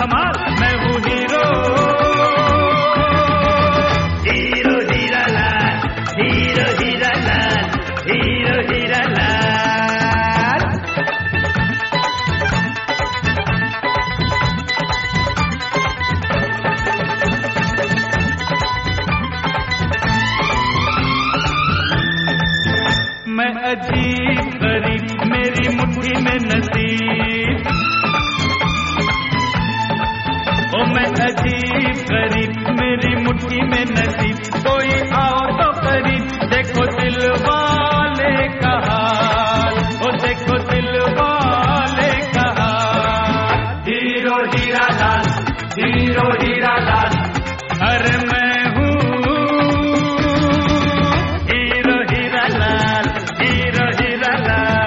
धमाल, मैं हूँ hero, hero Hira Lal, hero Hira Lal, hero Hira Lal. मैं अजीब गरीब, मेरी मुट्ठी में नसीब, ओ मैं अजीब गरीब, मेरी मुट्ठी में नसीब। कोई आओ तो करीब, देखो दिल वाले का हाल, ओ देखो दिल वाले का हाल। हीरो हीरा लाल, हीरो हीरा लाल, अरे मैं हूँ हीरो हीरा लाल, हीरो हीरा लाल।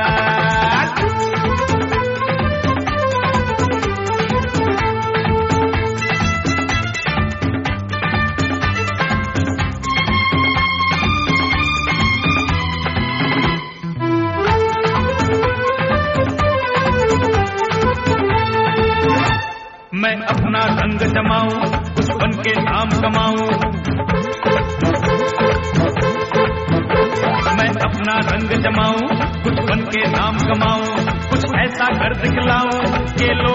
मैं अपना रंग जमाऊं, कुछ बन के नाम कमाऊं, मैं अपना रंग जमाऊं, कुछ बन के नाम कमाऊं, कुछ ऐसा कर दिखलाऊं कि